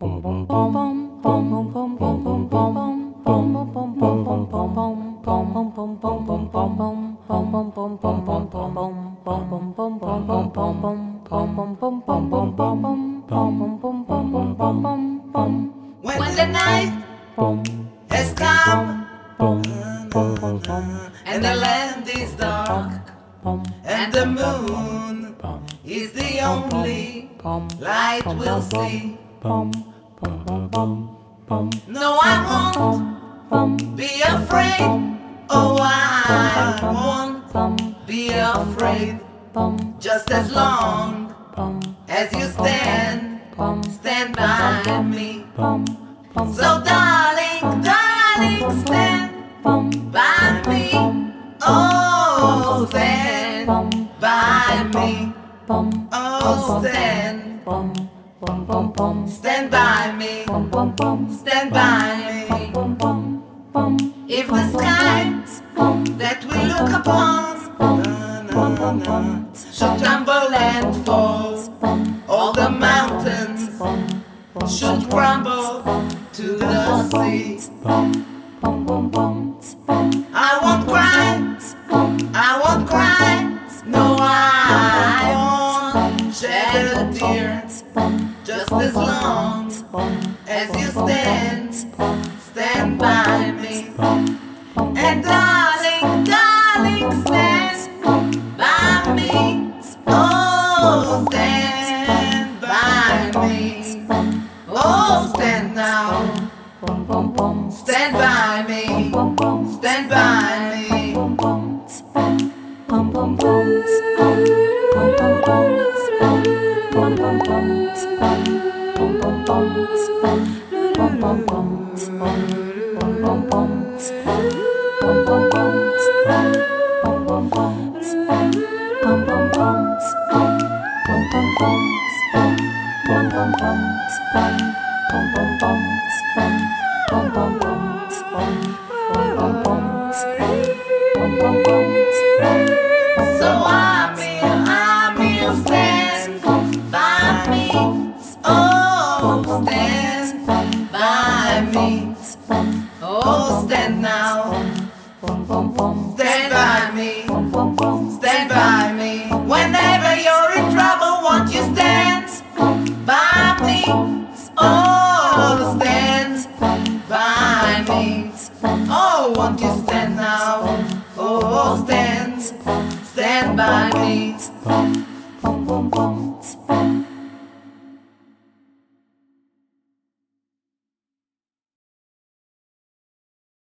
When the night has come and the land is dark and the moon is the only light we'll see. No, I won't be afraid. Oh, I won't be afraid. Just as long as you stand by me. So darling, darling, stand by me. Oh, stand by me. Oh, stand by me. Stand by me. If the sky that we look upon should tumble and fall, all the mountains should crumble to the sea. I won't cry, I won't cry, no, I won't shed a tear. Just as long as you stand by me. And darling, darling, stand by me. Oh, stand by me. Oh, stand now. Stand by me. Stand by me. So I'm here, stand by me. Oh, stand by me. Oh, stand now. Stand by me. Stand by me. Whenever you're in trouble, won't you stand by me? Oh, stand by me. Oh, won't you stand now? Oh, stand by me.